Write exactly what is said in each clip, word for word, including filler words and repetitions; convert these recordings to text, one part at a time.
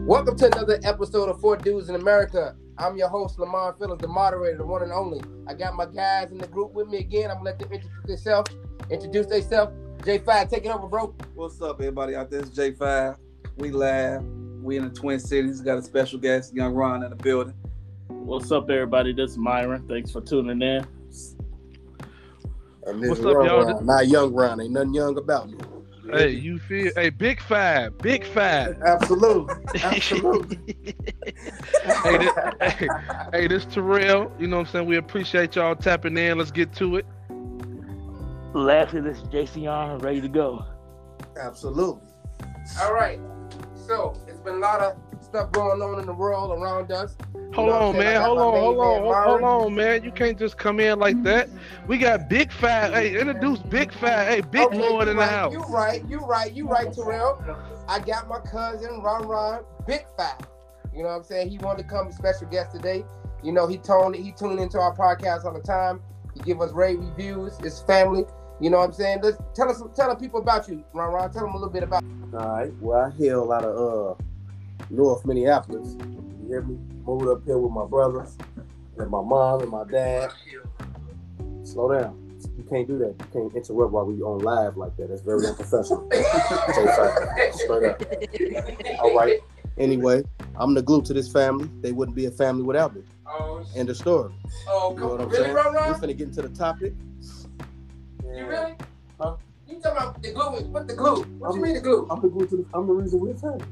Welcome to another episode of Four Dudes in America. I'm your host, Lamont Phillips, the moderator, the one and only. I got my guys in the group with me again. I'm gonna let them introduce themselves. Introduce themselves. J five, take it over, bro. What's up, everybody out there? It's J five. We live. We in the Twin Cities. Got a special guest, Young Ron, in the building. What's up, everybody? This is Myron. Thanks for tuning in. And this What's is up, Ron y'all? Ron, not Young Ron. Ain't nothing young about me. Hey, you feel? Hey, Big Five, Big Five. Absolutely, absolutely. hey, this, hey, hey, this Terrell. You know what I'm saying? We appreciate y'all tapping in. Let's get to it. Lastly, this is J C R, ready to go. Absolutely. All right. So it's been a lot of stuff going on in the world around us. Hold on, man. Hold on, hold on, hold, hold on, man. You can't just come in like that. We got Big Five. Hey, introduce Big Five. Hey, Big okay, Lord in right, the house. You right, you right, you right, Terrell. I got my cousin Ron Ron, Big Five. You know what I'm saying? He wanted to come special guest today. You know, he toned he tuned into our podcast all the time. He give us rave reviews. His family. You know what I'm saying? Let's tell us, tell the people about you, Ron Ron. Tell them a little bit about you. All right. Well, I hail out of uh, North Minneapolis. You hear me? Moved up here with my brothers and my mom and my dad. Slow down. You can't do that. You can't interrupt while we on live like that. That's very unprofessional. Straight up. All right. Anyway, I'm the glue to this family. They wouldn't be a family without me. Oh, End of story. Oh, You know what I'm really, saying? Ron Ron? We're finna get into the topic. You really? Huh? You talking about the glue? What the glue? What I'm, you mean the glue? I'm the glue to the. I'm the reason we're a family.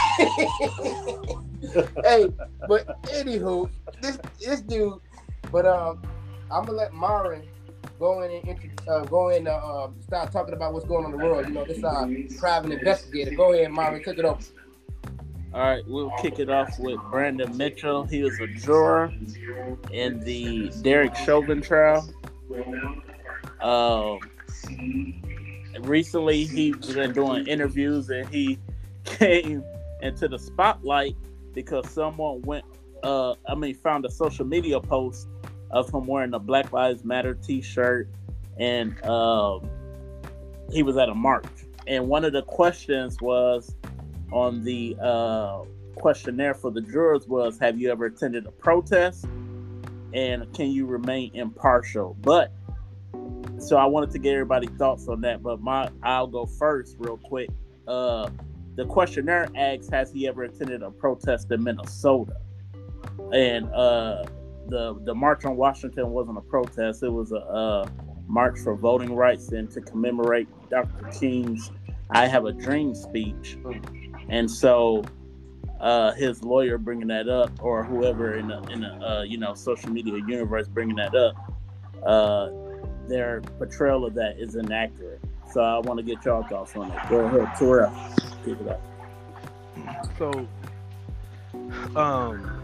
Hey, but anywho, this this dude, but um, I'm gonna let Myron go in and intro, uh, go in and uh, start talking about what's going on in the world. You know, this is our private investigator. Go ahead, Myron, take it over. All right, we'll kick it off with Brandon Mitchell. He was a juror in the Derek Chauvin trial. Um, recently, he's been doing interviews, and he came into the spotlight because someone went, uh, I mean, found a social media post of him wearing a Black Lives Matter T-shirt, and um, he was at a march. And one of the questions was on the uh, questionnaire for the jurors was, have you ever attended a protest? And can you remain impartial? But so I wanted to get everybody's thoughts on that, but my I'll go first real quick. Uh, the questionnaire asks, has he ever attended a protest in Minnesota? And uh, the the March on Washington wasn't a protest. It was a, a march for voting rights and to commemorate Doctor King's I Have a Dream speech. And so uh, his lawyer bringing that up, or whoever in the, in the uh, you know, social media universe bringing that up, uh, their portrayal of that is inaccurate. So I want to get y'all thoughts on it. Go ahead, Terrell. Keep it up. So, um,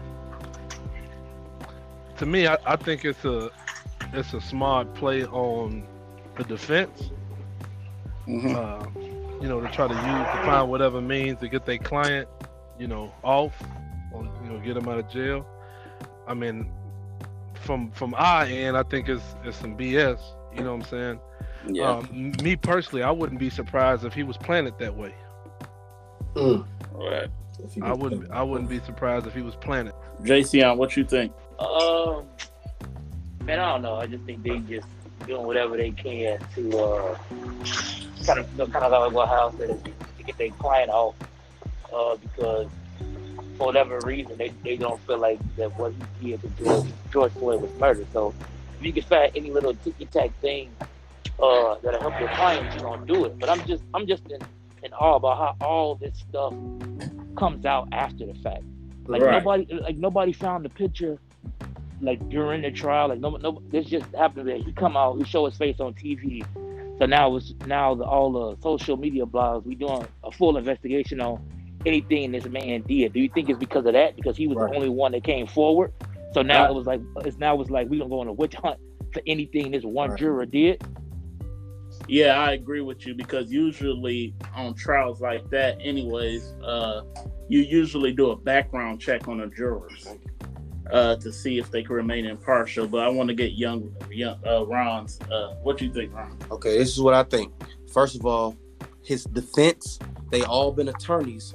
to me, I, I think it's a it's a smart play on the defense. Mm-hmm. Uh, you know, to try to use to find whatever means to get their client, you know, off, or you know, get them out of jail. I mean, from from our end, I think it's it's some B S. You know what I'm saying? Yeah. Um, me personally, I wouldn't be surprised if he was planted that way. Mm. All right. I wouldn't. I wouldn't be surprised if he was planted. J C, what you think? Um, man, I don't know. I just think they just doing whatever they can to uh, kind of, you know, kind of like what Hal said, to get their client off, uh, because for whatever reason they, they don't feel like that what he did to George, George Floyd was murder. So if you can find any little ticky tack thing uh, that'll help your client, you're gonna do it. But I'm just I'm just in, in awe about how all this stuff comes out after the fact. Like Right. nobody like nobody found the picture like during the trial. Like no no this just happened that he come out, he show his face on T V. So now it's now the all the social media blogs, we doing a full investigation on anything this man did. Do you think it's because of that? Because he was Right. the only one that came forward. So now Right. it was like it's now it's like we gonna go on a witch hunt for anything this one Right. juror did. Yeah, I agree with you, because usually on trials like that, anyways, uh, you usually do a background check on the jurors uh, to see if they can remain impartial. But I want to get young, young uh, Ron's. Uh, what do you think, Ron? Okay, this is what I think. First of all, his defense, they all been attorneys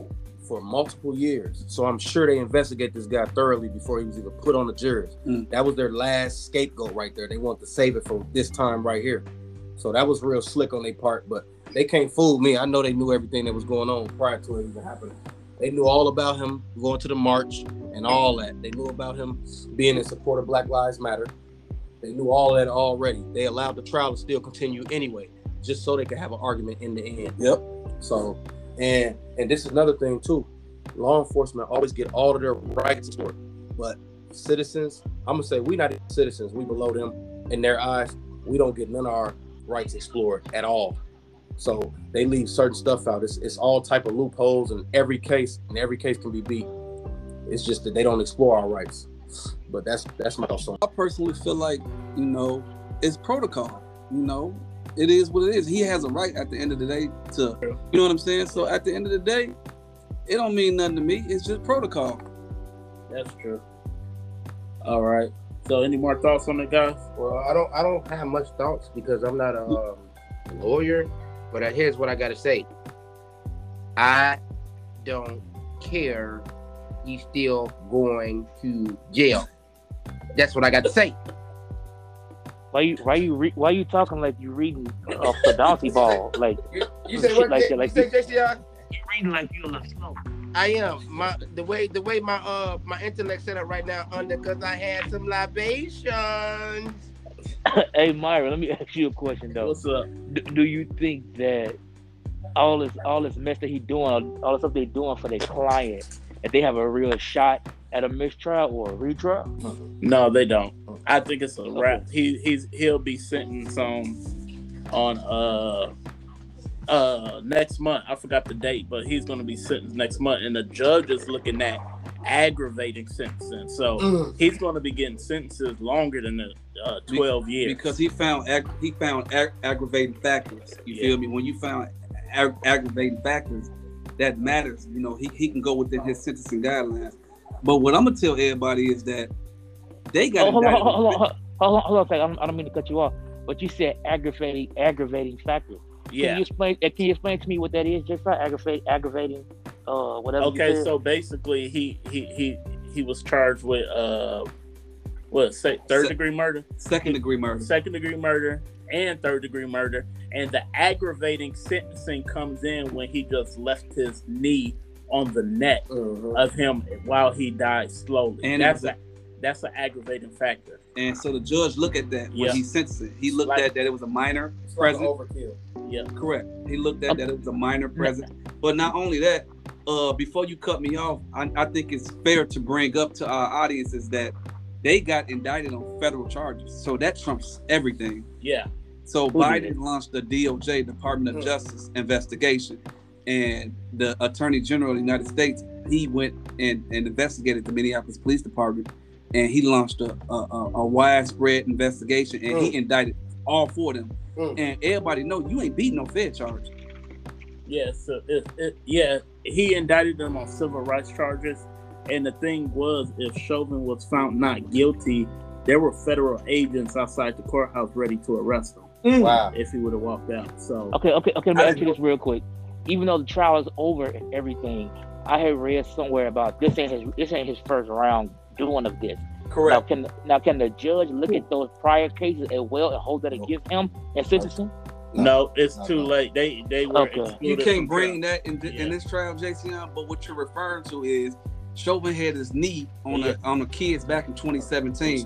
for multiple years. So I'm sure they investigate this guy thoroughly before he was even put on the juries. Mm. That was their last scapegoat right there. They wanted to save it for this time right here. So that was real slick on their part, but they can't fool me. I know they knew everything that was going on prior to it even happening. They knew all about him going to the march and all that. They knew about him being in support of Black Lives Matter. They knew all that already. They allowed the trial to still continue anyway, just so they could have an argument in the end. Yep. So, and and this is another thing too. Law enforcement always get all of their rights explored, but citizens, I'm gonna say we not even citizens. We below them in their eyes. We don't get none of our rights explored at all. So they leave certain stuff out. It's it's all type of loopholes, and every case and every case can be beat. It's just that they don't explore our rights. But that's that's my thoughts on it. I personally feel like, you know, it's protocol. You know, it is what it is. He has a right at the end of the day to, you know what I'm saying? So at the end of the day, it don't mean nothing to me. It's just protocol. That's true. All right. So any more thoughts on it, guys? Well, I don't I don't have much thoughts because I'm not a um, lawyer, but here's what I got to say. I don't care. He's still going to jail. That's what I got to say. Why you why you re- why you talking like you reading off the donkey ball? Like You, you say what? like J- like you say J C R? you reading like you a little slow. I am. My the way the way my uh my intellect set up right now under because I had some libations. Hey Myra, let me ask you a question though. What's up? Do, do you think that all this all this mess that he doing, all the stuff they doing for their client, that they have a real shot at a mistrial or a retrial? No, they don't. I think it's a wrap. He he's he'll be sentenced on on uh uh next month. I forgot the date, but he's gonna be sentenced next month, and the judge is looking at aggravating sentencing. So Mm. he's gonna be getting sentences longer than the uh, twelve years Because he found ag- he found ag- aggravating factors. You Yeah. feel me? When you found ag- aggravating factors, that matters. You know, he, he can go within his sentencing guidelines. But what I'm gonna tell everybody is that they got Oh, hold on, indicted hold on, on- hold on, hold on, hold on a second. I don't, I don't mean to cut you off, but you said aggravating aggravating factor. Can Yeah. you explain? uh, Can you explain to me what that is? Just like aggravate, aggravating, uh, whatever. Okay, you said? so basically, he he he he was charged with uh, what say third Se- degree murder, second degree murder. second degree murder, and third degree murder, and the aggravating sentencing comes in when he just left his knee on the neck Mhm. of him while he died slowly. And that's it a that's an aggravating factor. And so the judge looked at that when Yeah. he sentenced it. He looked Like- at that it was a minor It's like an present. overkill. Yeah. Correct. He looked at that it was a minor present. But not only that, uh, before you cut me off, I, I think it's fair to bring up to our audiences that they got indicted on federal charges. So that trumps everything. Yeah. So Who Biden did? launched the D O J, Department of Mm. Justice investigation. And the Attorney General of the United States, he went and, and investigated the Minneapolis Police Department. And he launched a, a, a, a widespread investigation, and he Mm. indicted all four of them. Mm. And everybody know you ain't beating no Fed charge. Yeah, so it, it, yeah, he indicted them on civil rights charges, and the thing was, if Chauvin was found not guilty, there were federal agents outside the courthouse ready to arrest him Wow. if he would have walked out. So Okay, okay, okay. Let me I ask you this real quick. Even though the trial is over and everything, I had read somewhere about this ain't his this ain't his first round doing of this. Now Correct. can now can the judge look at those prior cases as well and hold that against him and sentencing? no, it's No, too no. late. They they were Okay. excluded You can't from bring trial. that in, th- in Yeah. this trial, J C M. But what you're referring to is Chauvin had his knee on Yeah. the on the kids back in twenty seventeen.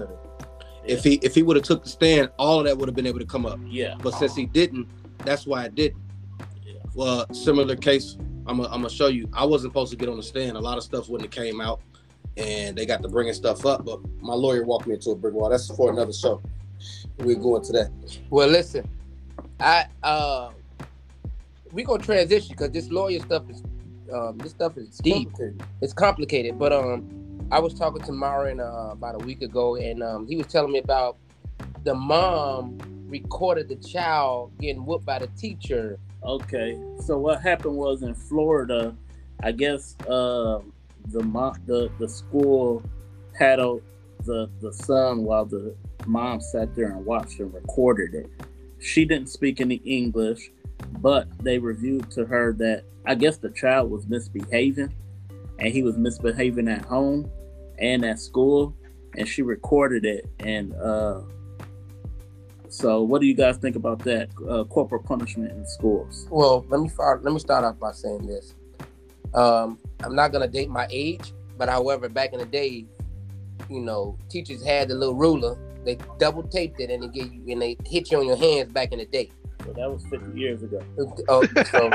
If he if he would have took the stand, all of that would have been able to come up. Yeah, But since he didn't, that's why it didn't. Yeah. Well, similar case, I'm gonna I'm gonna show you. I wasn't supposed to get on the stand. A lot of stuff wouldn't have came out, and they got to bringing stuff up. But my lawyer walked me into a brick wall. That's for another show. We'll go into that. Well, listen, I uh, we gonna transition because this lawyer stuff is um, this stuff is deep. It's complicated, but um, I was talking to Myron uh, about a week ago, and um, he was telling me about the mom recorded the child getting whooped by the teacher. okay. So what happened was in Florida, I guess uh, the mo- the the school paddled the the son while the mom sat there and watched and recorded it. She didn't speak any English, but they reviewed to her that I guess the child was misbehaving, and he was misbehaving at home and at school, and she recorded it. And uh, so, what do you guys think about that? Uh, corporal punishment in schools. Well, let me start. Let me start off by saying this. Um, I'm not gonna date my age, but however, back in the day, you know, teachers had the little ruler. They double taped it and they gave you and they hit you on your hands back in the day. So that was fifty years ago. Oh, so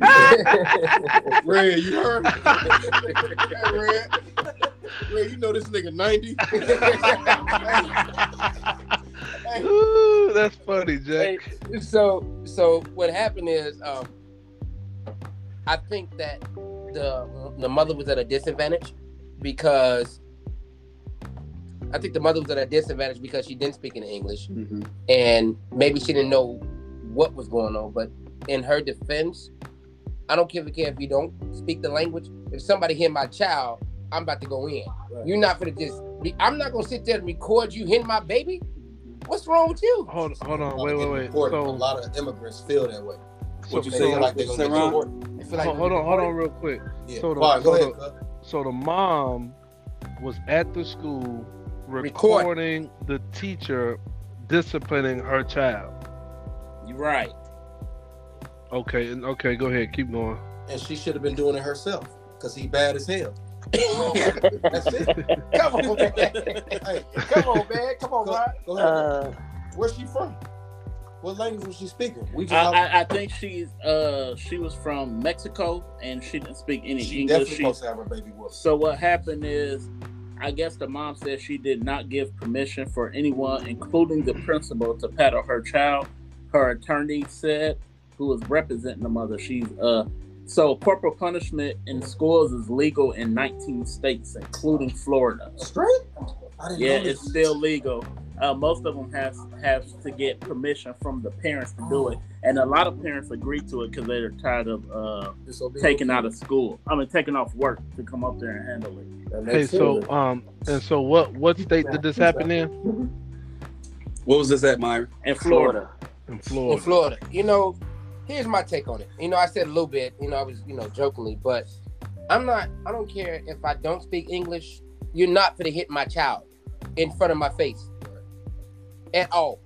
Red, you heard? Hey, Red. Red, you know this nigga ninety. Ooh, that's funny, Jack. Hey, so so what happened is, um, I think that the the mother was at a disadvantage because I think the mother was at a disadvantage because she didn't speak any English, Mm-hmm. and maybe she didn't know what was going on. But in her defense, I don't give a care if you don't speak the language. If somebody hit my child, I'm about to go in. Right. You're not gonna just. Be, I'm not gonna sit there and record you hitting my baby. What's wrong with you? Hold, hold on, wait, wait, wait. Important. So, a lot of immigrants feel that way. What you They say? feel like they're gonna get Say, Ron? deported. I feel like hold, hold on, hold on, real quick. Yeah. So the- All right, go so ahead. the- cuz. So the mom was at the school Record. recording the teacher disciplining her child. You're right. Okay, and- okay, go ahead, keep going. And she should have been doing it herself because he bad as hell. That's it. Come on, man. Hey, Come on, man. Come on, go, man. go ahead. Uh, Where's she from? What language was she speaking? We just I, I, I think she's uh she was from Mexico and she didn't speak any she English. definitely She, supposed to have her baby with. so what happened is, I guess the mom said she did not give permission for anyone, including the principal, to paddle her child. Her attorney said, who was representing the mother, she's uh so corporal punishment in schools is legal in nineteen states, including Florida. Straight? I didn't Yeah, know it's this. still legal. Uh, most of them have have to get permission from the parents to do it, and a lot of parents agree to it because they're tired of uh, Disobedience. taking out of school. I mean, taking off work to come up there and handle it. That Hey, makes so sense. um, and so what? What state did this happen in? What was this at, Myron? In Florida, In In Florida. Florida, you know, here's my take on it. You know, I said a little bit. You know, I was, you know, jokingly, but I'm not. I don't care if I don't speak English. You're not gonna hit my child in front of my face at all.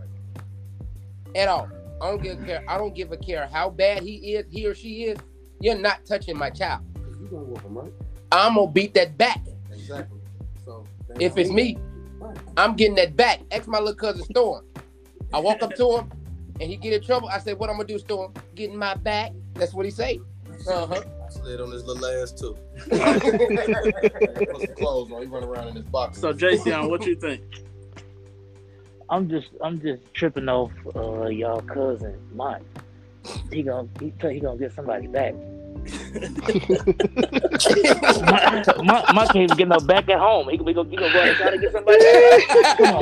At all. I don't give a care. I don't give a care how bad he is, he or she is. You're not touching my child. You gonna whoop him, right? I'm gonna beat that back. Exactly. So If it's me, I'm getting that back. Ask my little cousin Storm. I walk up to him and he get in trouble. I say, "What I'm gonna do, Storm? Getting my back." That's what he say. Uh huh. I slid on his little ass too. Put some clothes on. He run around in his box. so Jason, what you think? I'm just I'm just tripping off uh, y'all cousin Mike. He gonna he, he gonna get somebody back. my, my, my can't even get no back at home. He, we gonna, he gonna go outside and get somebody back. Come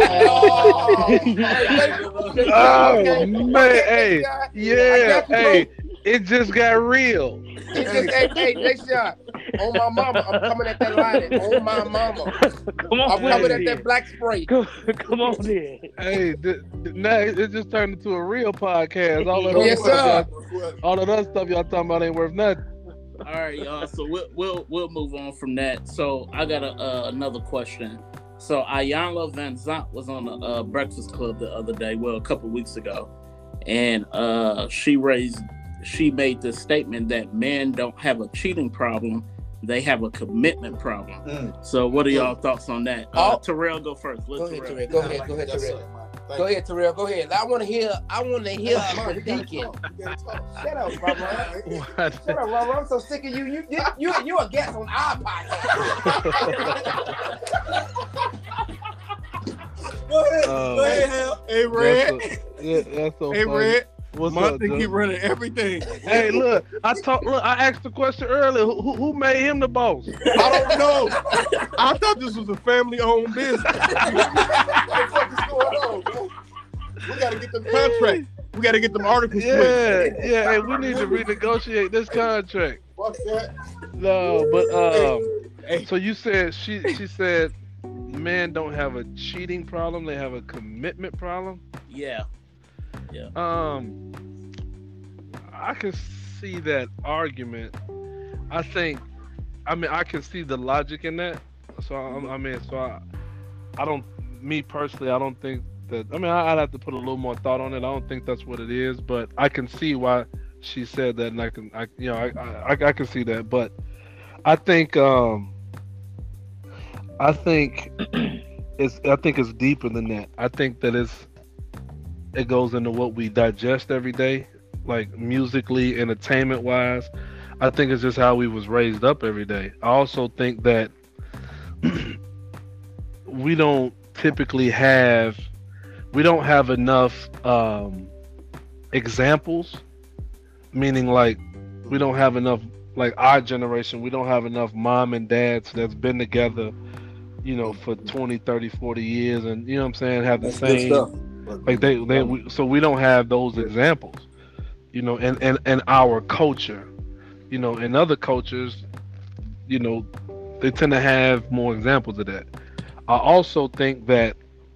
on. Oh man, hey, yeah, hey, it just got real. He just, hey, hey, next shot. On my mama, I'm coming at that line. On my mama, Come on, I'm coming at then. that black spray. Come, come on, then. Hey, th- th- now it just turned into a real podcast. All of Yes, that, sir. all of that stuff y'all talking about ain't worth nothing. All right, y'all. So we'll we'll we'll move on from that. So I got a, uh, another question. So Ayanla Van Zant was on the uh, Breakfast Club the other day, well, a couple weeks ago, and uh, she raised, she made the statement that men don't have a cheating problem; they have a commitment problem. Mm. So what are y'all thoughts on that? Uh, Oh. Terrell, go first. Let's Go ahead, Terrell. Terrell. Go ahead. Go ahead, Yes, Terrell. sir. Thank Go you. ahead, Terrell. Go ahead. I want to hear. I want to hear Come on, the you gotta deacon. talk. You gotta talk. Shut up, Ron. What? Shut up, Ron. I'm so sick of you. You, you, you, you a guest on our podcast. Go ahead. Oh. Go ahead, Hal. Hey, That's Red. so, yeah, that's so Hey, funny. Red. What's My up, thing Joe? keep running everything. Hey, look, I talk. Look, I asked the question earlier. Who, who- who made him the boss? I don't know. I thought this was a family-owned business. What the fuck is going on, bro? We gotta get the contract. We gotta get them articles Yeah, quick. yeah. Hey, we need to renegotiate this contract. Fuck that. No, but um, Hey. so you said she she said men don't have a cheating problem; they have a commitment problem. Yeah. Um, I can see that argument. I think I mean, I can see the logic in that. So I, I mean, so I, I don't. Me personally, I don't think that. I mean, I, I'd have to put a little more thought on it. I don't think that's what it is, but I can see why she said that, and I can, I, you know, I, I, I can see that. But I think, um, I think it's, I think it's deeper than that. I think that it's, it goes into what we digest every day, like musically, entertainment wise. I think it's just how we was raised up every day. I also think that we don't typically have, we don't have enough um, examples, meaning like we don't have enough, like our generation, we don't have enough mom and dads that's been together, you know, for twenty, thirty, forty years, and you know what I'm saying, have the That's good same, stuff. like they, they we, so we don't have those examples, you know, and, and, and our culture, you know, in other cultures, you know, they tend to have more examples of that. I also think that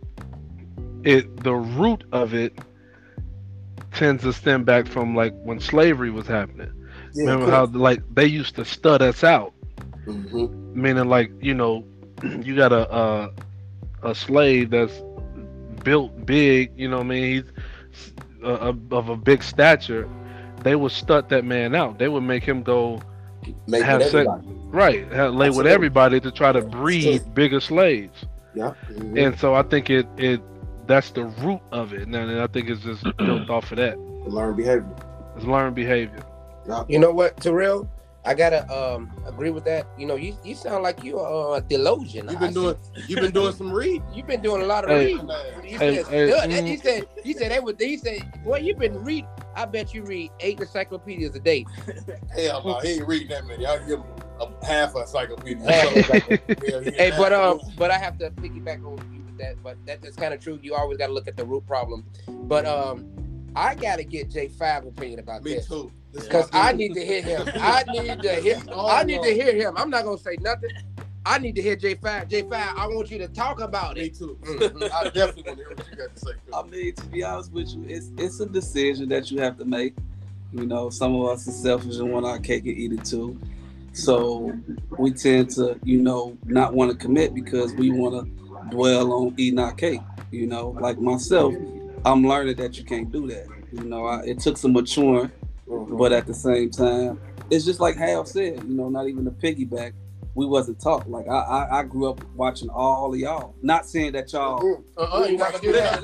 it, the root of it tends to stem back from like when slavery was happening. Yeah, Remember cool. how like they used to stud us out, Mhm. meaning like, you know, you got a, a a slave that's built big, you know what I mean, he's uh, of a big stature. They would stud that man out. They would make him go Make have it sex, everybody. right, have, lay with Absolutely. everybody to try to breed True. bigger slaves. Yeah. Mhm. And so I think it it that's the root of it. And I think it's just built off of that. Learn behavior. It's learned behavior. Yeah. You know what, Terrell? I gotta um agree with that. You know, you you sound like you are a theologian. You've I been doing you've been doing some reading. see- You've been doing a lot of Hey, reading. You hey, said, hey, stud. mm. He said, he said they would. He said, well, you've been reading. I bet you read eight encyclopedias a day. Hell no, he ain't reading that many. I'll give him a half a encyclopedia. Half encyclopedia. Yeah, he Hey, ain't but half. um, but I have to piggyback on you with that. But that is kind of true. You always got to look at the root problem. But um, I gotta get J five opinion about Me this. too. This is Because my I dude. need to hear him. I need to hear. I need to hear him. I'm not gonna say nothing. I need to hear J five. J five, I want you to talk about Me it. too. Mhm. I definitely want to hear what you got to say. I mean, to be honest with you, it's it's a decision that you have to make. You know, some of us are selfish and want our cake and eat it too. So we tend to, you know, not want to commit because we want to dwell on eating our cake. You know, like myself, I'm learning that you can't do that. You know, I, it took some maturing, but at the same time, it's just like Hal said. You know, not even a piggyback. We wasn't taught. Like I, I, I grew up watching all of y'all. Not saying that y'all. Uh-uh, you're not gonna do that.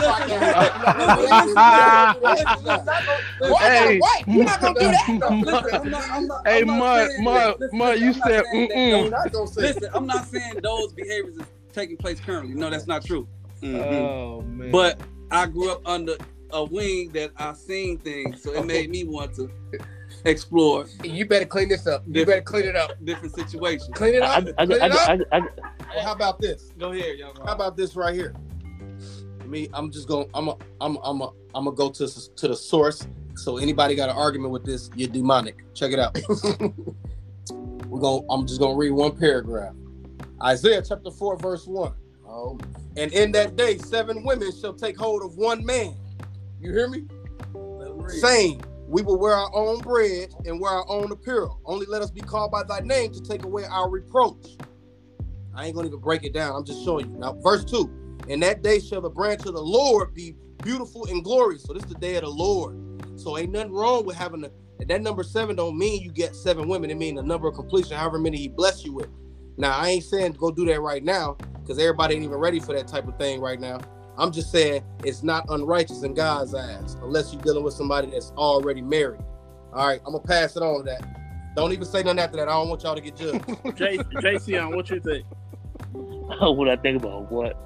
Hey. White, you're not gonna do that. No, listen, I'm not, I'm not, Hey, I'm not Mud, saying Mud, that. Listen, Mud, listen, you I'm not said, saying that. mm-mm. I'm not gonna say Listen, I'm not saying those behaviors is taking place currently. No, that's not true. Mhm. Oh man. But I grew up under a wing that I seen things, so it made me want to explore You better clean this up. You better clean it up. different situations. Clean it I, up. I, Clean it up. I, I, I, Well, how about this? Go ahead, young How man. about this right here? Me, I'm just going. I'm a. I'm. A, I'm. A, I'm gonna go to to the source. So anybody got an argument with this, you're demonic. Check it out. We're going. I'm just gonna read one paragraph. Isaiah chapter four, verse one. Oh, And in that day, seven women shall take hold of one man. You hear me? Let 'em read. Saying, we will wear our own bread and wear our own apparel. Only let us be called by thy name to take away our reproach. I ain't gonna even break it down. I'm just showing you. Now, verse two. In that day shall the branch of the Lord be beautiful and glorious. So this is the day of the Lord. So ain't nothing wrong with having a, and that number seven don't mean you get seven women. It mean the number of completion, however many he bless you with. Now, I ain't saying to go do that right now because everybody ain't even ready for that type of thing right now. I'm just saying it's not unrighteous in God's eyes unless you're dealing with somebody that's already married. All right, I'm gonna pass it on to that. Don't even say nothing after that. I don't want y'all to get judged. J- JC, what you think? what I think about what?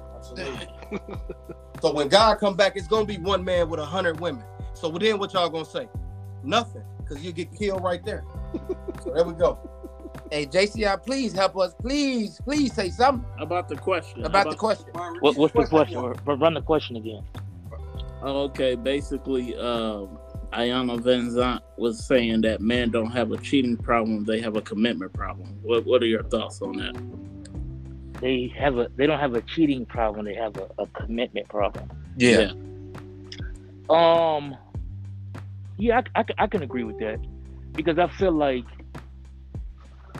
So when God come back, it's gonna be one man with a hundred women. So then what y'all gonna say? Nothing, because you get killed right there. So there we go. hey, J C I, please help us. Please, please say something About the question. about the question. What, what's the question? But run the question again. Okay, basically, um, Ayana Van Zant was saying that men don't have a cheating problem; they have a commitment problem. What What are your thoughts on that? They have a. They don't have a cheating problem. They have a, a commitment problem. Yeah. Um. Yeah, I, I, I can agree with that because I feel like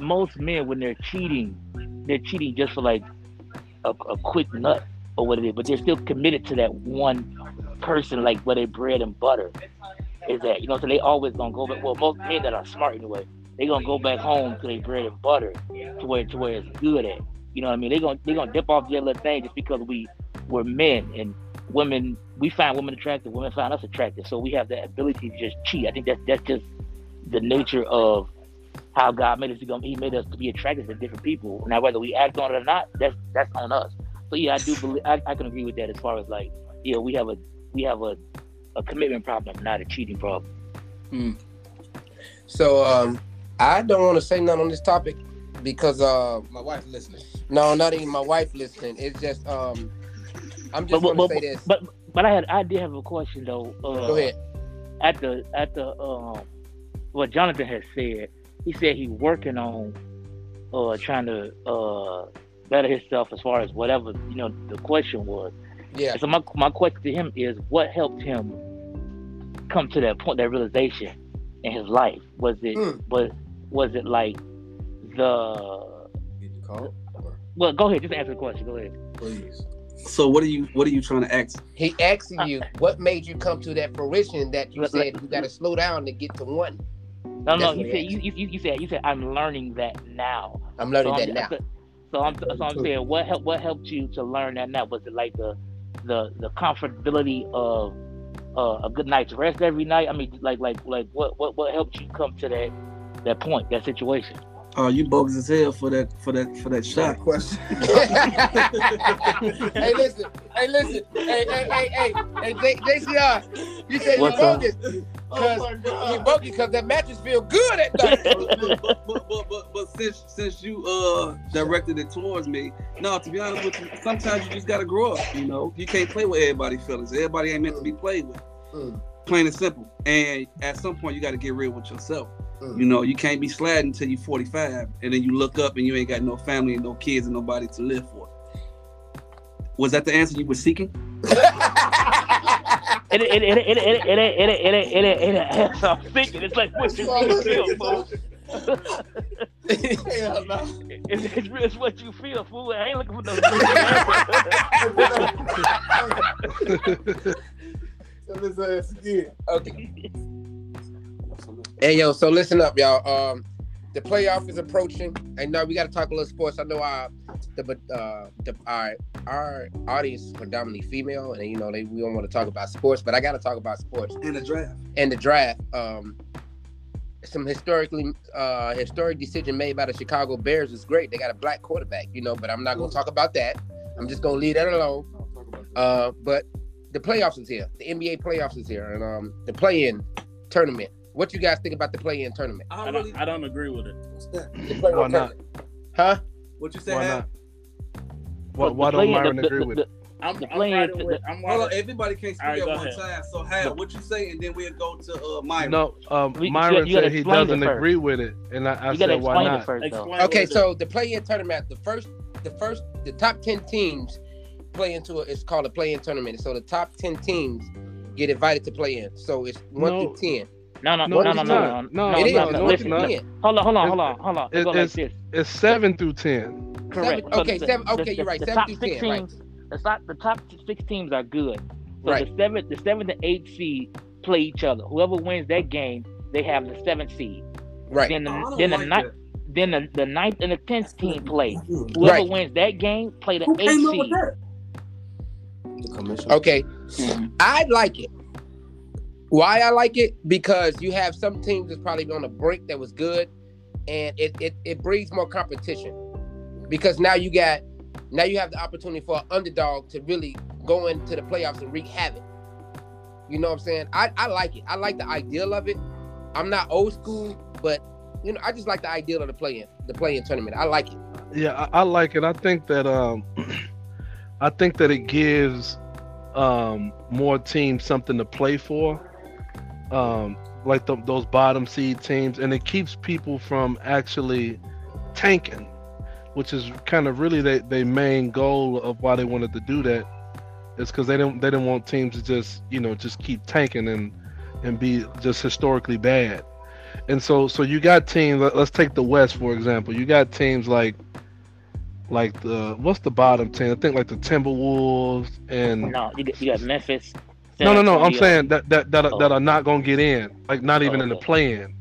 most men when they're cheating, they're cheating just for like a, a quick nut or what it is, but they're still committed to that one person, like where they bread and butter is that, you know, so they always gonna go back. Well, most men that are smart anyway, they gonna go back home to their bread and butter to where to where it's good at. You know what I mean? They gonna they gonna dip off their little thing just because we we're men, and women, we find women attractive, women find us attractive, so we have the ability to just cheat. I think that's that's just the nature of how God made us. He made us to be attracted to different people. Now, whether we act on it or not, that's that's on us. So yeah, I do believe I, I can agree with that as far as like, yeah, we have a we have a, a commitment problem, not a cheating problem. Hmm. So um, I don't want to say nothing on this topic because uh, My wife listening. no, not even my wife listening. It's just um, I'm just But going but, to but, say this. but but I had I did have a question though. Uh, Go ahead. At the at the um, what Jonathan has said, he said he's working on uh trying to uh better himself as far as whatever, you know, the question was. Yeah. So my my question to him is, what helped him come to that point, that realization in his life? Was it Mm. was was it like the Get the call? Or well? Go ahead, just answer the question. Go ahead. please. So what are you what are you trying to ask? He asking you what made you come to that fruition that you Let- said let- you got to slow down to get to one. No, no, That's he what said he you, you you said you said I'm learning that now. I'm learning so that I'm, now. So I'm, so I'm saying, what helped what helped you to learn that now? Was it like the the the comfortability of uh, a good night's rest every night? I mean, like like like what what what helped you come to that that point, that situation? Oh, you bogus as hell for that for that for that shot. Question. Hey, listen. Hey, listen. Hey, hey, hey, hey, hey, J- J C R. You said you What's up? bogus because Oh my you God. bogus because that mattress feel good at night. but, but, but, but, but since since you uh directed it towards me, no, to be honest with you, sometimes you just gotta grow up. You know, you can't play with everybody's feelings. Everybody ain't meant to be played with. Mm. Plain and simple. And at some point, you got to get real with yourself. Mm. You know, you can't be sladding until you're forty-five, and then you look up and you ain't got no family and no kids and nobody to live for. Was that the answer you were seeking? It it it it it it it it it it it it I'm thinking it's like what you feel, fool. Hell no. It's, it's, it's what you feel, fool. I ain't looking for no. Tell his ass again. Okay. Hey yo, so listen up, y'all. Um, the playoff is approaching. I know we got to talk a little sports. I know our the uh the our our audience is predominantly female, and you know they we don't want to talk about sports, but I got to talk about sports In the draft. and the draft. Um, some historically uh historic decision made by the Chicago Bears is great. They got a black quarterback, you know, but I'm not gonna talk about that. I'm just gonna leave that alone. Uh, but the playoffs is here. The N B A playoffs is here, and um, the play-in tournament. What you guys think about the play-in tournament? I I don't don't, really. I don't agree with it. What's that? The play-in Why not? tournament. Huh? What you say? Why Hal? not? Why, But why the don't play-in- Myron the- agree the- with the- it? I'm, The I'm play-in- riding with. I'm Hold on, riding. everybody can't speak All right, at go one ahead. time. So, Hal, what you say, and then we'll go to uh, Myron. No, um, We- you Myron gotta- you gotta said he explain it doesn't first. agree with it, and I, I You gotta said why explain it not? first, though. Explain Okay, what it so the play-in tournament, the first, the first, the top ten teams play into it. It's called a play-in tournament. So the top ten teams get invited to play in. So it's one No. through ten. No, no, No, no, it's no, no, no, not. No, no, it is. no, It's no. one Listen, through not. ten. hold on, hold on, It's- hold on, hold on. It it- go like it's- this. It's seven through ten. Correct. Seven- okay, the- seven- the- okay, the- you're right, The seven top through six ten, right. teams, the top, the top six teams are good. So Right. the seventh, the seventh and eighth seed play each other. Whoever wins that game, they have the seventh seed. Right. Then the Oh, I don't then the like ninth, that. then the, the ninth and the tenth team play. Whoever Right. wins that game, play the Who eighth came up with seed. that? The commission. Okay, I like it. Why I like it? Because you have some teams that's probably on a break that was good, and it it, it breeds more competition. Because now you got now you have the opportunity for an underdog to really go into the playoffs and wreak havoc. You know what I'm saying? I, I like it. I like the ideal of it. I'm not old school, but you know, I just like the ideal of the play-in, the play-in tournament. I like it. Yeah, I, I like it. I think that um, I think that it gives um more teams something to play for, um, like the, those bottom seed teams, and it keeps people from actually tanking, which is kind of really their they main goal of why they wanted to do that. Is because they didn't they didn't want teams to just you know just keep tanking and and be just historically bad. And so so you got teams. let- Let's take the West for example. You got teams like like the what's the bottom team? I think like the Timberwolves and No, you got, you got Memphis. San no no no. I'm Antonio. saying that that that, are- that Oh. are not gonna get in. Like not even Oh, in the okay. play-in.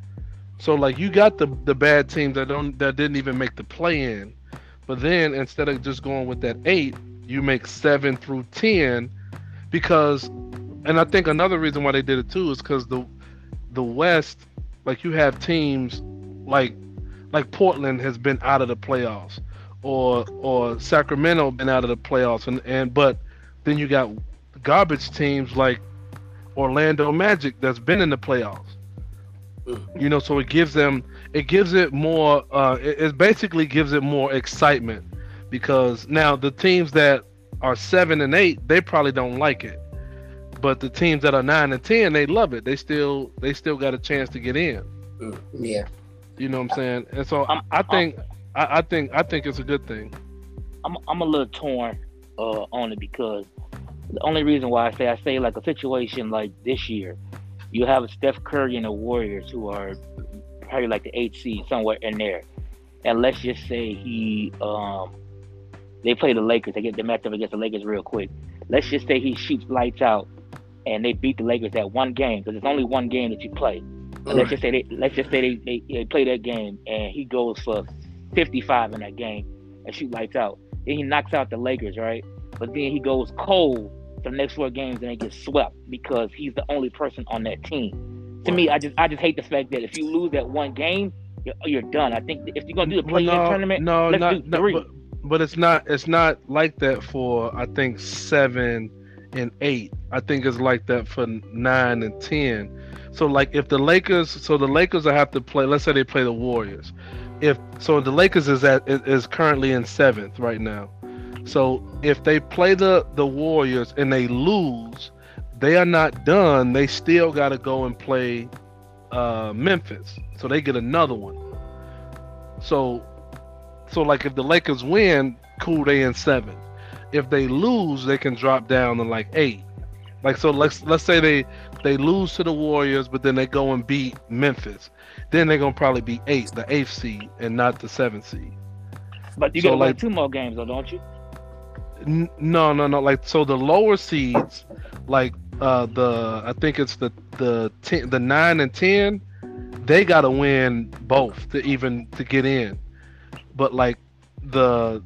So like you got the the bad teams that don't that didn't even make the play-in. But then instead of just going with that eight, you make seven through ten because, and I think another reason why they did it too is because the the West, like you have teams like like Portland has been out of the playoffs, or or Sacramento been out of the playoffs, and and but then you got garbage teams like Orlando Magic that's been in the playoffs. You know, so it gives them, it gives it more. Uh, it, it basically gives it more excitement because now the teams that are seven and eight, they probably don't like it, but the teams that are nine and ten, they love it. They still, they still got a chance to get in. Yeah. You know what I'm saying? And so I'm- I think, I, I think, I think it's a good thing. I'm I'm a little torn uh, on it because the only reason why I say I say like a situation like this year, you have Steph Curry and the Warriors who are probably like the eighth seed somewhere in there, and let's just say he um they play the Lakers, they get the matchup against the Lakers real quick. Let's just say he shoots lights out and they beat the Lakers that one game because it's only one game that you play. And let's just say they let's just say they, they, they play that game and he goes for fifty-five in that game and shoot lights out. Then he knocks out the Lakers, right? But then he goes cold for the next four games and they get swept because he's the only person on that team. To me, I just I just hate the fact that if you lose that one game, you're, you're done. I think if you're gonna do the play-in no, tournament, no, let's not, do no, three. but, but it's not, it's not like that for I think seven and eight. I think it's like that for nine and ten. So like if the Lakers, so the Lakers will have to play. Let's say they play the Warriors. If so, the Lakers is at is currently in seventh right now. So if they play the the Warriors and they lose, they are not done. They still got to go and play uh, Memphis. So they get another one. So so like if the Lakers win, cool, they in seventh. If they lose, they can drop down to like eight. Like so, let's let's say they they lose to the Warriors, but then they go and beat Memphis. Then they're gonna probably be eight, the eighth seed, and not the seventh seed. But you so gotta win like- two more games though, don't you? N- No, no, no. Like so, the lower seeds, like uh the I think it's the the ten, the nine and ten, they gotta win both to even to get in. But like the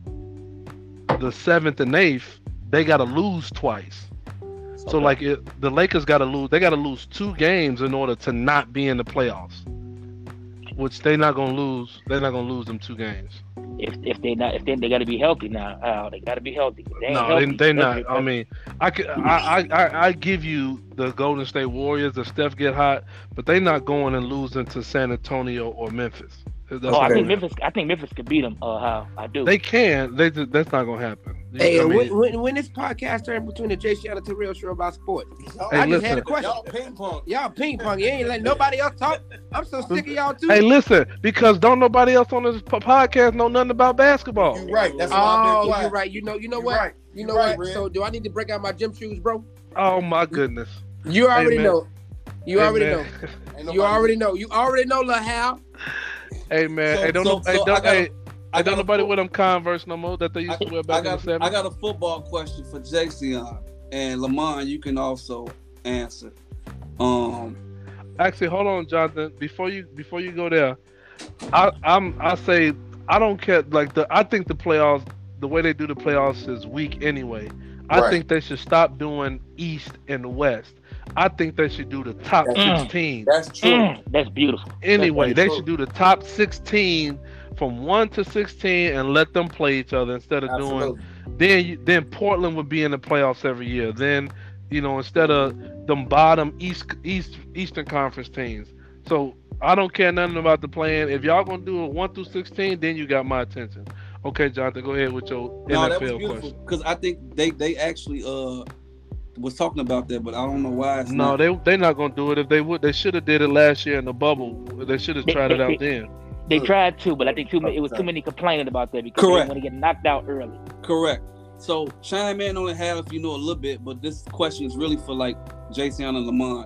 the seventh and eighth, they gotta lose twice. So Okay. like it, the Lakers gotta lose. They gotta lose two games in order to not be in the playoffs. Which they're not gonna lose. They're not gonna lose them two games. If if they not if they they gotta be healthy now, Al, they gotta be healthy. If They ain't No, healthy, they they not. that's- I mean, I could, I, I I I give you the Golden State Warriors if Steph get hot, but they not going and losing to San Antonio or Memphis. That's Oh, I not think gonna Memphis. I think Memphis could beat them. Uh, how I do. happen. They can. They just, that's not gonna happen. Hey, I and mean, when, when, when this podcast turned between the Jay Shannon to Real Show about sports, Hey, I just listen. had a question. Y'all ping pong. Y'all ping pong. You ain't letting nobody else talk. I'm so sick of y'all too. hey, listen, because don't nobody else on this po- podcast know nothing about basketball. You right. That's why I've been Oh, quiet. you're right. You know, you know You what? right. You You know right, what? Red. So do I need to break out my gym shoes, bro? Oh my goodness. You already man. know. You Hey, already man. know. Ain't You nobody- already know. You already know, Lil Hal. Hey man, So- hey don't, so- no, hey, so don't, I got a- hey, I hey, got don't a nobody fo- with them Converse no more that they used to wear I back in the got, I seventies. got a football question for Jason, and Lamont, you can also answer. Um, Actually, hold on, Jonathan. Before you before you go there, I I'm I say I don't care. Like the I think the playoffs, the way they do the playoffs is weak anyway. I Right. think they should stop doing East and West. I think they should do the top Mm. sixteen. That's true. Mm, that's beautiful. Anyway, That's they true. should do the top sixteen from one to sixteen and let them play each other instead of doing. Absolutely. Then you, then Portland would be in the playoffs every year. Then you know instead of them bottom East East Eastern Conference teams. So I don't care nothing about the plan. If y'all gonna do it one through sixteen, then you got my attention. Okay, Jonathan, go ahead with your no, N that F was L beautiful question. because I think they they actually uh was talking about that, but I don't know why. It's No, not. they they not gonna do it. If they would, they should have did it last year in the bubble. They should have They- tried it they- out then. They Mm. tried to, but I think too many, it was too many complaining about that because Correct. they want to get knocked out early. Correct. So chime in on it, have if you know a little bit, but this question is really for like Jason and Lamont.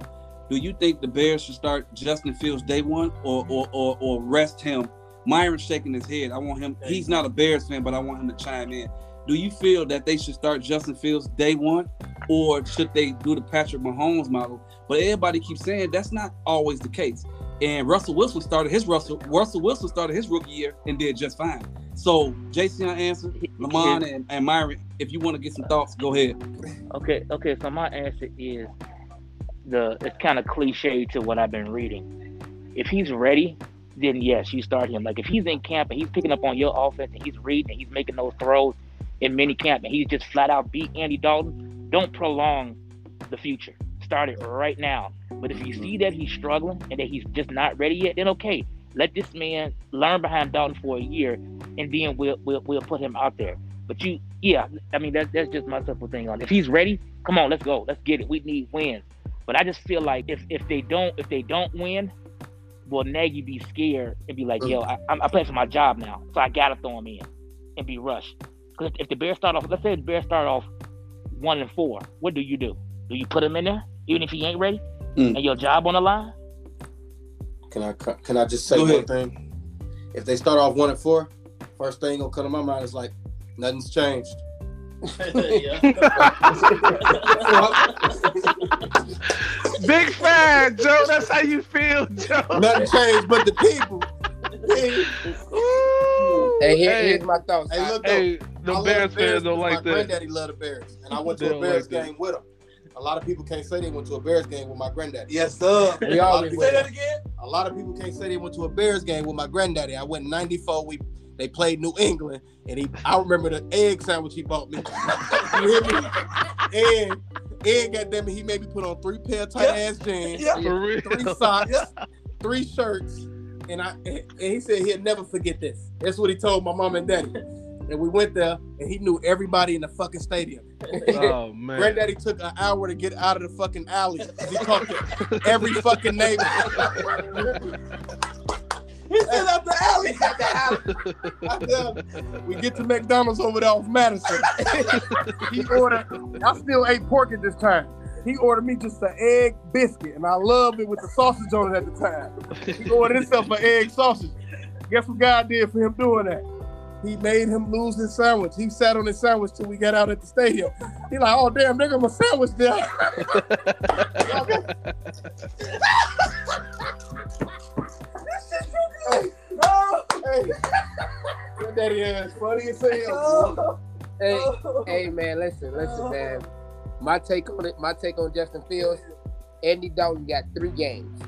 do you think the Bears should start Justin Fields day one or or or, or rest him? Myron's shaking his head. I want him. He's not a Bears fan, but I want him to chime in. Do you feel that they should start Justin Fields day one, or should they do the Patrick Mahomes model? But everybody keeps saying that's not always the case. And Russell Wilson started his Russell Russell Wilson started his rookie year and did just fine. So Jason answer, Lamont and, and Myron, if you want to get some thoughts, go ahead. Okay, okay. So my answer is the it's kind of cliche to what I've been reading. If he's ready, then yes, you start him. Like if he's in camp and he's picking up on your offense and he's reading and he's making those throws in mini camp and he's just flat out beat Andy Dalton, don't prolong the future. Start it right now. But if you see that he's struggling and that he's just not ready yet, then okay, let this man learn behind Dalton for a year, and then we'll we'll, we'll put him out there. But you, yeah, I mean that's that's just my simple thing on it. If he's ready, come on, let's go, let's get it. We need wins. But I just feel like if if they don't if they don't win, will Nagy be scared and be like, yo, I, I'm I playing for my job now, so I gotta throw him in and be rushed. Because if the Bears start off, let's say the Bears start off one and four, what do you do? Do you put him in there even if he ain't ready mm. and your job on the line? Can I can I just say one thing? If they start off one and four, first thing gonna come to my mind is like nothing's changed. Big fan, Joe. That's how you feel, Joe. Nothing changed but the people. Hey, here, Hey. here's my thoughts. Hey, look, Hey, though, the I love Bears fans don't because like my that. granddaddy loved the Bears, and I went They to a don't Bears like that. game with him. A lot of people can't say they went to a Bears game with my granddaddy. Yes, sir. We always Say win. that again. A lot of people can't say they went to a Bears game with my granddaddy. I went in ninety-four. We they played New England, and he. I remember the egg sandwich he bought me. You hear me? And and goddamn it, he made me put on three pair of tight ass jeans, Yeah. For real. three socks, three shirts, and I and he said he'll never forget this. That's what he told my mom and daddy. And we went there, and he knew everybody in the fucking stadium. Oh man. Granddaddy took an hour to get out of the fucking alley. He talked to every fucking neighbor. He said out the alley. Out the alley. I tell him, we get to McDonald's over there off Madison. He ordered, I still ate pork at this time. He ordered me just an egg biscuit, and I loved it with the sausage on it at the time. He ordered himself an egg sausage. Guess what God did for him doing that? He made him lose his sandwich. He sat on his sandwich till we got out at the stadium. He like, oh damn, there goes my sandwich there. Hey, oh, hey. Your daddy is funny as hell. Hey, hey, man, listen, listen, man. My take on it, my take on Justin Fields. Andy Dalton got three games,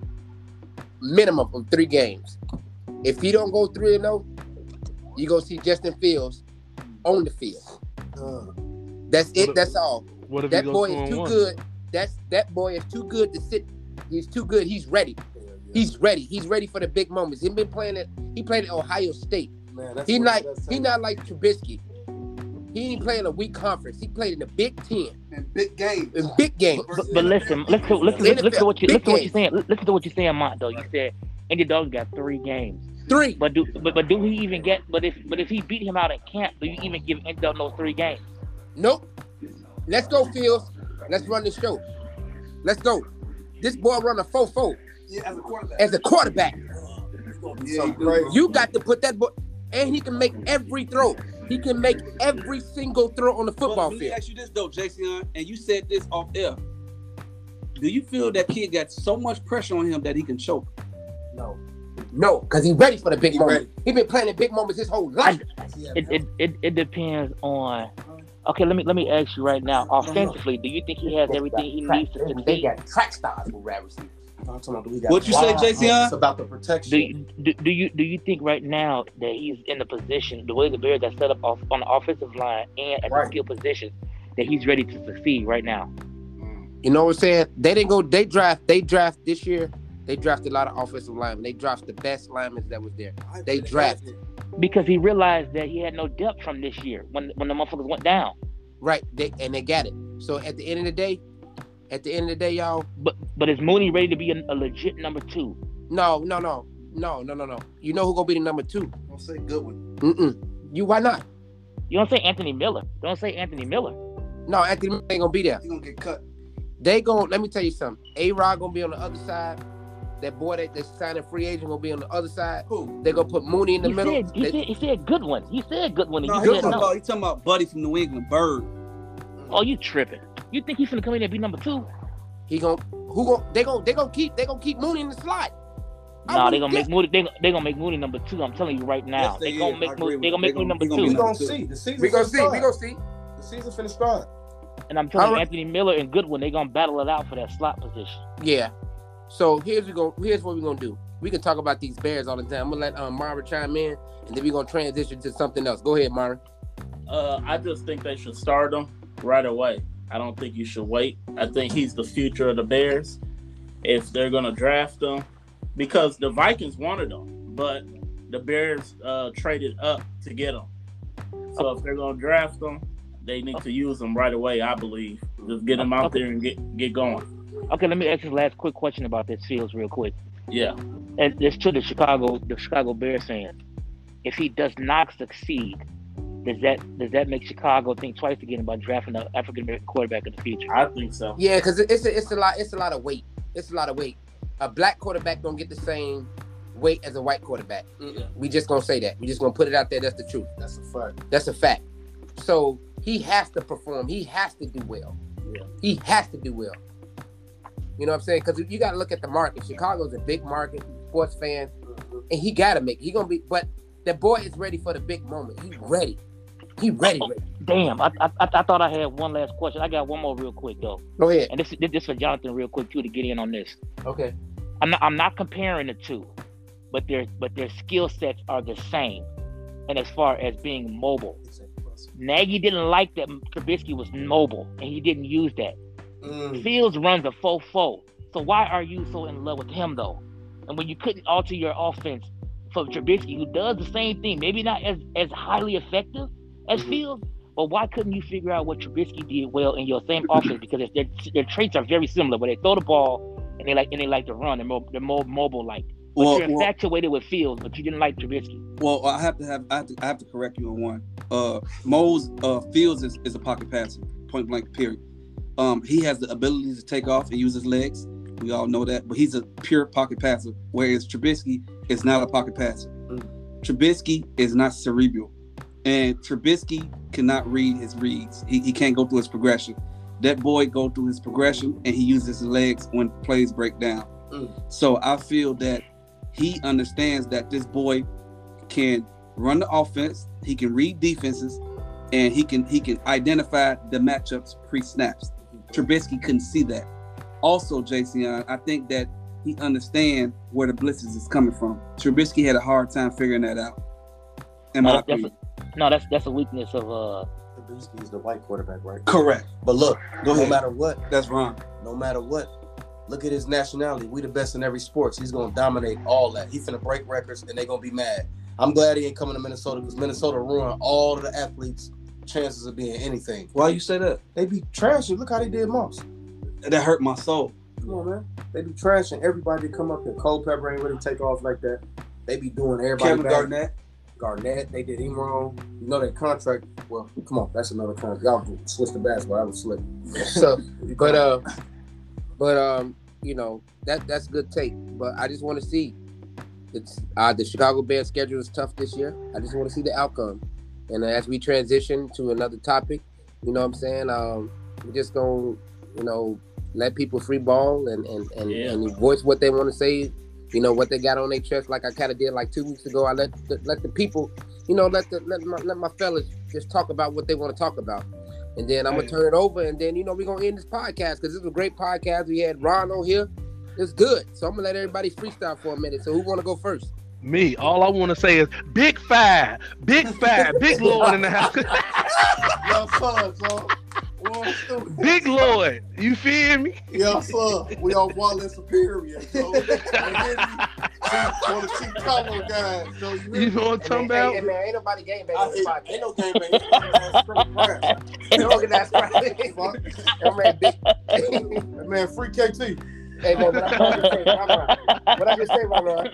minimum of three games. If he don't go three and zero, you gonna see Justin Fields on the field. Uh, That's What it. if- That's all. What if That he boy goes two is and too one? good. That's that boy is too good to sit. He's too good. He's ready. He's ready. He's ready for the big moments. He's been playing it. He played at Ohio State. man, that's He what- not. that's He saying. not like Trubisky. He ain't playing a weak conference. He played in the Big Ten, In big games. in big games. But, but listen, listen, listen, listen, listen to what you listen to what you're saying. Listen to what you're saying, Mont. Though you said Andy Dalton got three games. Three. But do but, but do he even get? But if but if he beat him out at camp, do you even give Andy Dalton those three games? Nope. Let's go, Fields. Let's run the show. Let's go. This boy run a four four Yeah, as a quarterback. as a quarterback. Yeah, he do. crazy. You got to put that boy, and he can make every throw. He can make every single throw on the Well, football let me field. ask you this though, Jason, and you said this off air. Do you feel that kid got so much pressure on him that he can choke? No, no, because he's ready for the big He moment. He been playing in big moments his whole life. It it, it it depends on. Okay, let me let me ask you right now. Offensively, do you think he has everything he needs to They succeed? got track stars with wide receivers. I'm talking about, do we got- What you say, Wow. Jason? It's about the protection. Do you, do, do you do you think right now that he's in the position, the way the Bears are set up off, on the offensive line and at Right. the skill position, that he's ready to succeed right now? You know what I'm saying? They didn't go. They draft. They draft this year. They drafted a lot of offensive linemen. They drafted the best linemen that was there. They drafted. Because he realized that he had no depth from this year when when the motherfuckers went down. Right. They and they got it. So at the end of the day, at the end of the day, y'all. But but is Mooney ready to be a, a legit number two? No, no, no, no, no, no, no. You know who gonna be the number two? Don't say good one. Mm-mm. You why not? You don't say Anthony Miller. Don't say Anthony Miller. No, Anthony Miller ain't gonna be there. He gonna get cut. They gon' let me tell you something. A-Rod gonna be on the other side. That boy that that's signing free agent gonna be on the other side. Who? They gonna put Mooney in the He middle. said, he, They- said, he said good one. He said good one. No, you he's said talking, no. about, he talking about Buddy from New England, Bird. Oh, you tripping? You think he's gonna come in and be number two? He gon' who gon' they gon' they gonna keep they gonna keep Mooney in the slot. I No, they wouldn't gonna make guess- Mooney. They they gonna make Mooney number two. I'm telling you right now. Yes, they, they gonna is. I make agree Mooney. with They you. gonna They make Mooney gonna- number they gonna two. be We number gonna two. see. The season We gonna finna see. start. We gonna see. The season finna start. And I'm telling All you, right. Anthony Miller and Goodwin, they gonna battle it out for that slot position. Yeah. So here's we go. Here's what we're gonna do. We can talk about these Bears all the time. I'm gonna let um, Mara chime in, and then we're gonna transition to something else. Go ahead, Mara. Uh, I just think they should start him right away. I don't think you should wait. I think he's the future of the Bears. If they're gonna draft him, because the Vikings wanted him, but the Bears uh, traded up to get him. So if they're gonna draft him, they need to use him right away. I believe. Just get him out there and get get going. Okay, let me ask you the last quick question about this Fields real quick. Yeah. And it's to the Chicago, the Chicago Bears fans. If he does not succeed, does that does that make Chicago think twice again about drafting an African American quarterback in the future? I think so. Yeah, because it's a, it's a lot. It's a lot of weight. It's a lot of weight. A black quarterback don't get the same weight as a white quarterback. Yeah. We just gonna say that. We just gonna put it out there. That's the truth. That's a fact. That's a fact. So he has to perform. He has to do well. Yeah. He has to do well. You know what I'm saying? Because you got to look at the market. Chicago's a big market, sports fan, and he got to make. He gonna be. But the boy is ready for the big moment. He ready. He ready. ready. Damn, I, I I thought I had one last question. I got one more real quick though, Go ahead. and this this is for Jonathan real quick too to get in on this. Okay. I'm not I'm not comparing the two, but their but their skill sets are the same, and as far as being mobile, Nagy didn't like that Trubisky was mobile, and he didn't use that. Mm. Fields runs a faux faux. So why are you so in love with him though? And when you couldn't alter your offense for Trubisky, who does the same thing, maybe not as, as highly effective as Mhm. Fields, but why couldn't you figure out what Trubisky did well in your same offense? Because it's, their, their traits are very similar, but they throw the ball and they like and they like to run. They're more, they're more mobile like. But Well, you're well, infatuated with Fields, but you didn't like Trubisky. well, I have to have I have to, I have to correct you on one. Uh, Mo's uh, Fields is, is a pocket passer, point blank. Period. Um, he has the ability to take off and use his legs. We all know that, but he's a pure pocket passer. Whereas Trubisky is not a pocket passer. Mm. Trubisky is not cerebral, and Trubisky cannot read his reads. He, he can't go through his progression. That boy go through his progression, and he uses his legs when plays break down. Mm. So I feel that he understands that this boy can run the offense, he can read defenses, and he can he can identify the matchups pre-snaps. Trubisky couldn't see that. Also, Jason, I think that he understands where the blitzes is coming from. Trubisky had a hard time figuring that out. In my No, that's, opinion. a, no, that's that's a weakness of uh. Trubisky is the white quarterback, right? Correct. But look, Go no ahead. matter what, That's wrong. no matter what, look at his nationality. We the best in every sports. He's gonna dominate all that. He's finna break records, and they gonna be mad. I'm glad he ain't coming to Minnesota because Minnesota ruined all of the athletes' chances of being anything. Why you say that? They be trashing. Look how they did Moss. That hurt my soul. Come on, man. They be trashing everybody that come up here. Culpepper ain't really take off like that. They be doing everybody Kevin bad. Garnett. Garnett, they did him wrong. You know that contract. Well, come on, that's another contract. Y'all switch the basketball. I was slick. So, but uh, but um, you know that that's good take. But I just want to see. It's uh, the Chicago Bears schedule is tough this year. I just want to see the outcome. And as we transition to another topic, you know what I'm saying? Um, we're just gonna, you know, let people free ball and and and, Yeah. and voice what they want to say. You know what they got on their chest, like I kind of did like two weeks ago. I let the, let the people, you know, let the let my, let my fellas just talk about what they want to talk about, and then I'm gonna turn it over, and then you know we're gonna end this podcast because this is a great podcast. We had Ron on here, it's good. So I'm gonna let everybody freestyle for a minute. So who want to go first? Me, all I want to say is big five, big five, big Lord in the house. Yo, son, son. Well, stupid. Big Lord, you feel me? Yo, son. We on Wallace Superior, so want to see color guys. So you, You know what I'm talking about? Hey, man, ain't nobody game back I, on this podcast. ain't no game bang. Ain't organized crime. That man, big. That man, free K T. Hey, man, what I just say, Ron, what I just say,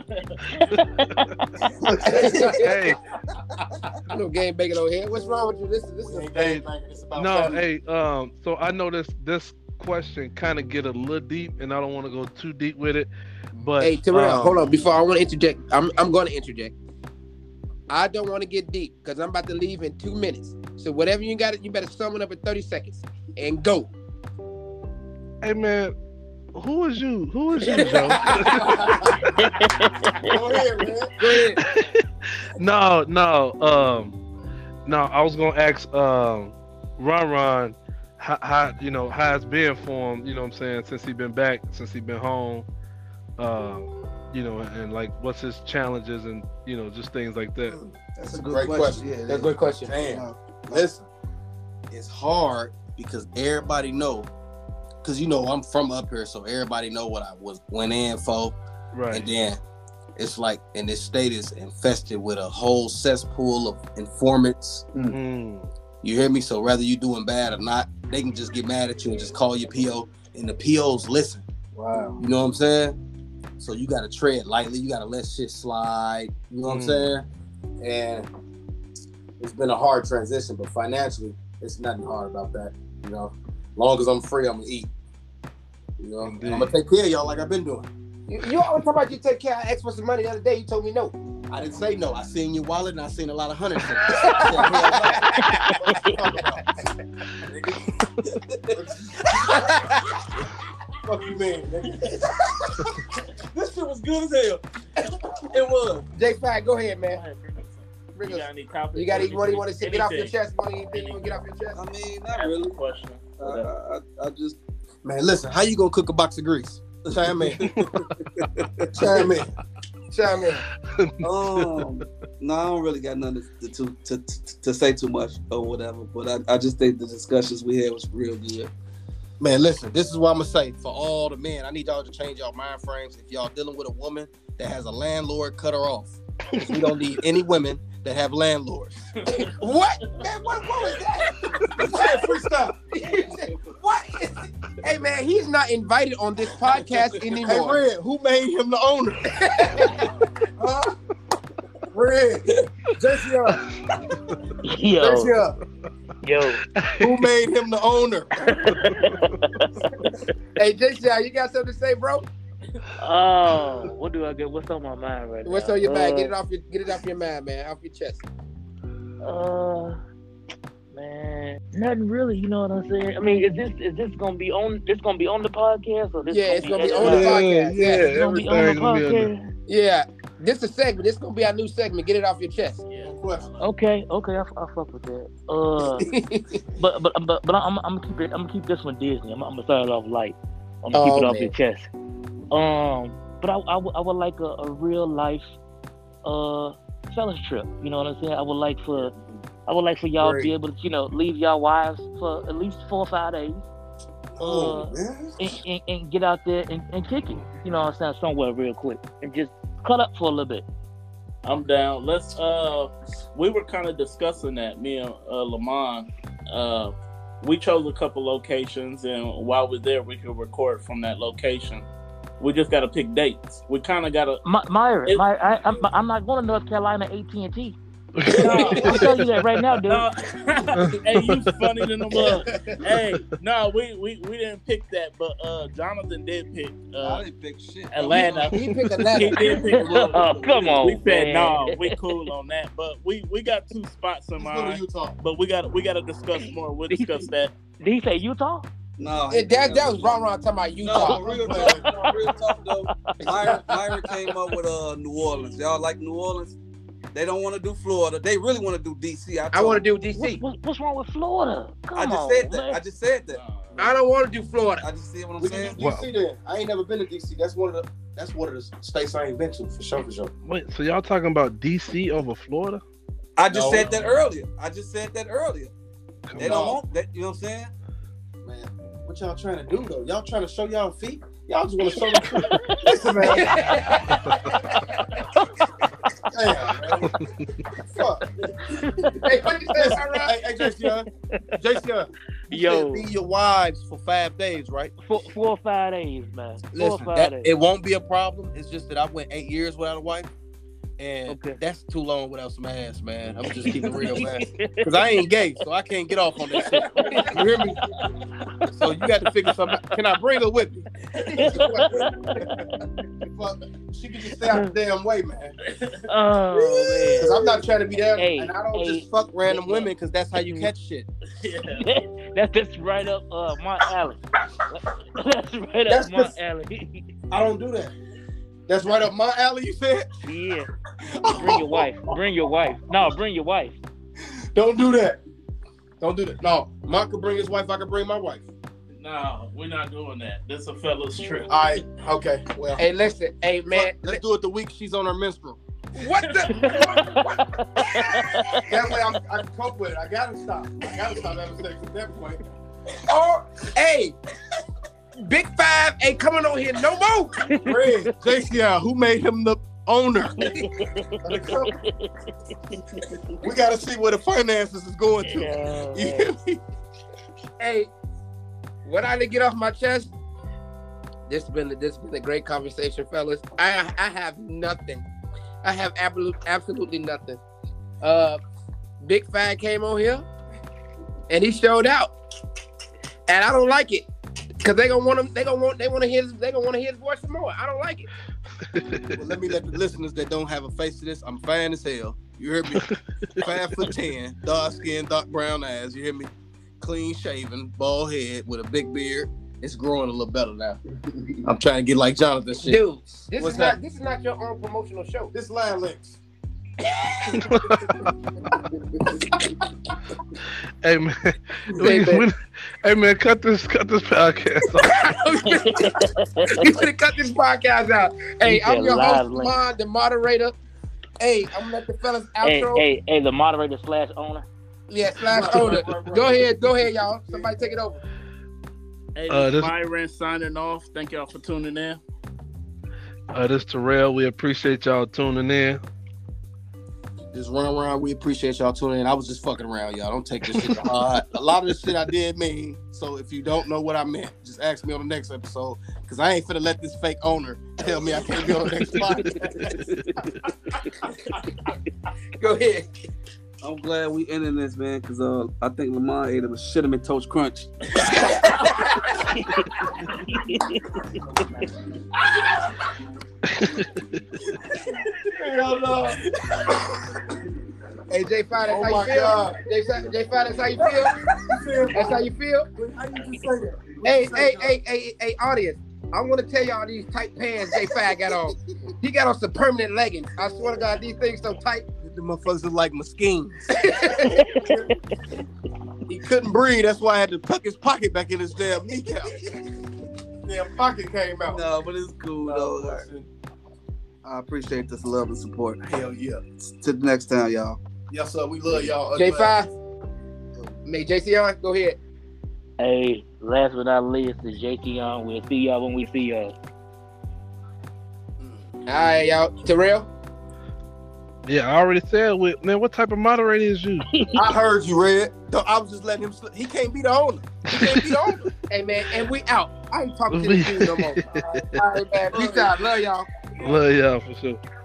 Ron? Hey, No game bacon over here. What's wrong with you? This is this is Ain't game banging. It's about no, family. hey, um, so I know this this question kind of get a little deep, and I don't want to go too deep with it. But hey, Terrell, um, hold on. Before I want to interject, I'm I'm going to interject. I don't want to get deep because I'm about to leave in two minutes. So whatever you got, you better sum it up in thirty seconds and go. Hey man, who is you? Who is you, Joe? Go ahead, man. Go ahead. no, no, um, no. I was gonna ask, um, Ron Ron, how, how you know how it's been for him. You know what I'm saying, since he been back, since he been home. Uh, you know, and, and like, what's his challenges and you know just things like that. That's, That's a a good great question. question. Yeah, That's a good question. Damn. Listen, it's hard because everybody know, because you know I'm from up here, so everybody know what I was went in for, Right. and then it's like, and this state is infested with a whole cesspool of informants. Mm. You hear me? So whether you doing bad or not, they can just get mad at you and just call your P O, and the P Os listen. Wow. You know what I'm saying? So you gotta tread lightly. You gotta let shit slide. You know what I'm Mm. saying? And it's been a hard transition, but financially, it's nothing hard about that. You know, long as I'm free, I'm gonna eat. You know, and I'm gonna take care of y'all like I've been doing. You, you always talk about you take care of X for some money. The other day you told me no. I didn't say no. I seen your wallet and I seen a lot of hundreds. Fuck you, man. This shit was good as hell. It was. J five, go ahead, man. Bring You us. got any coffee? You got any money you want to get off your Anything. chest? Money anything you want to get off your chest? I mean, not That's really. the question. I, I, I just Man, listen, how you gonna cook a box of grease? Chime in. Chime in. Chime in. um no, I don't really got nothing to to, to, to, to say too much or whatever. But I, I just think the discussions we had was real good. Man, listen, this is what I'm gonna say for all the men. I need y'all to change y'all mind frames. If y'all dealing with a woman that has a landlord, cut her off. 'Cause we don't need any women that have landlords. What? Man, what, what was that? Freestyle. What is it? Hey, man, he's not invited on this podcast Hey, anymore. Red, who made him the owner? Huh? Red. J C R. Yo, J C R. yo. Who made him the owner? Hey, J C R, you got something to say, bro? Oh, what do I get? What's on my mind right What's now? on your mind? Uh, Get it off your get it off your mind, man. Off your chest. Uh, man, nothing really. You know what I'm saying? I mean, is this is this gonna be on? This gonna be on the podcast or this? Yeah, it's gonna be edited on the out? podcast. yeah, It's gonna be on the everything gonna be on the- podcast. Yeah, this is a segment. This is gonna be our new segment. Get it off your chest. Okay, okay, I, I fuck with that. Uh, but but but but I'm I'm gonna keep it. I'm gonna keep this one Disney. I'm, I'm gonna start it off light. I'm gonna Oh, keep it off man. your chest. Um, but I I, would- I would like a, a real life uh fellas trip. You know what I'm saying? I would like for I would like for y'all to be Great. able to you know leave y'all wives for at least four or five days. Oh, Uh, man. and, and, and get out there and, and kick it. You know what I'm saying? Somewhere real quick and just cut up for a little bit. I'm down. Let's. Uh, we were kind of discussing that. Me and uh, Lamont. Uh, we chose a couple locations, and while we're there, we could record from that location. We just got to pick dates. We kind of got to. My, Myra, It- My, I, I'm, I'm not going to North Carolina A T and T. I'll tell you that right now, dude. No, hey, you funny than the mug. Hey, no, we, we we didn't pick that, but uh, Jonathan did pick I uh, didn't pick shit. Atlanta. He picked He Atlanta. did pick Atlanta. Oh, come on, We said man. no, we cool on that, but we we got two spots in Let's go to mind. Utah. But we got we got to discuss more. We'll discuss that. Did he say Utah? No, Yeah, that, that was Ron Ron talking about No, Utah. real talk, no, real talk though. Myron, Myron came up with uh New Orleans. Y'all like New Orleans? They don't want to do Florida. They really want to do D C. I want to do D What, C. what, what's wrong with Florida? Come I just on, said that. man. I just said that. I don't want to do Florida. I just see what I'm We can saying. do D C then. I ain't never been to D C. That's one of the that's one of the states I ain't been to for sure, for sure. Wait, so y'all talking about D C over Florida? I just No. said that earlier. I just said that earlier. They don't No. want that. You know what I'm saying? Man, what y'all trying to do though? Y'all trying to show y'all feet? Y'all just want to show them feet. Listen, man. Damn, man. Fuck. Hey, what you say, Ron Ron? Hey, hey, J C R. J C R. You Yo. said be your wives for five days, right? Four, four or five days, man. Four or Listen, five that, days. it won't be a problem. It's just that I went eight years without a wife, And Okay. that's too long without some ass, man. I'm just keeping it real, man. Because I ain't gay, so I can't get off on that shit. You hear me? So you got to figure something out. Can I bring her with me? Fuck, she can just stay out the damn way, man. Oh Because I'm not trying to be there, Hey, and I don't hey, just fuck random yeah. women because that's how you catch shit. man. That's just right up uh, my alley. That's right That's up my just- alley. I don't do that. That's right up my alley, you said? Yeah. Bring your wife. Bring your wife. No, bring your wife. Don't do that. Don't do that. No, Mark could bring his wife. I could bring my wife. No, we're not doing that. This is a fella's trip. All right. Okay. Well, Hey, listen. Hey, man. let's do it the week she's on her menstrual. What the? What, what? That way I'm, I can cope with it. I gotta stop. I gotta stop having sex at that point. Oh, hey. Big Five ain't coming on here no more. Red, J C R, who made him the owner of the company? We gotta see where the finances is going to. Yeah, You hear me? Hey, what I didn't get off my chest. This has been this has been a great conversation, fellas. I I have nothing. I have absolute absolutely nothing. Uh, Big Five came on here, and he showed out, and I don't like it. Cause they gonna want him. They gonna want. They want to hear. They gonna want to hear his voice some more. I don't like it. Well, let me let the listeners that don't have a face to this. I'm fine as hell. You hear me? Five foot ten, dark skin, dark brown eyes. You hear me? Clean shaven, bald head with a big beard. It's growing a little better now. I'm trying to get like Jonathan shit. Dude, this What's is that? not. This is not your own promotional show. This line links. Hey man, Hey, we- man. we- hey man, cut this, cut this podcast off. You should have cut this podcast out. Hey, He I'm said your host, live link. Lamont, the moderator. Hey, I'm gonna let the fellas Hey, outro. hey, hey, the moderator slash owner. Yeah, slash owner. Go ahead, go ahead, y'all. Somebody take it over. Hey, Uh, this this- is Byron signing off. Thank y'all for tuning in. Uh, this Terrell. We appreciate y'all tuning in. Just run around. We appreciate y'all tuning in. I was just fucking around, y'all. Don't take this shit to heart. A lot of this shit I did mean. So if you don't know what I meant, just ask me on the next episode. Because I ain't finna let this fake owner tell me I can't be on the next podcast. Go ahead. I'm glad we ending this, man, because uh, I think Lamont ate a cinnamon toast crunch. Hell no. Hey, J five, that's Oh how my you feel? God. J five, J five, that's how you feel? That's how you feel? How you just say that? Hey, hey, hey, hey, hey, audience. I want to tell y'all these tight pants J five got on. He got on some permanent leggings. I swear to God, these things so tight. The motherfuckers look like Moskines. He couldn't breathe. That's why I had to tuck his pocket back in his damn kneecap. Damn pocket came out. No, but it's cool, No, though. listen. I appreciate this love and support. Hell yeah. Till the next time, y'all. Yes, sir. We love y'all. J five, may J C on, go ahead. Hey, last but not least, is J T on. We'll see y'all when we see y'all. All right, y'all. Terrell? Yeah, I already said. With, man, what type of moderator is you? I heard you, Red. Though I was just letting him slip. He can't be the owner. He can't be the owner. Hey, man, and we out. I ain't talking to this dude no more. All right, man. Peace out. Love y'all. Love y'all for sure.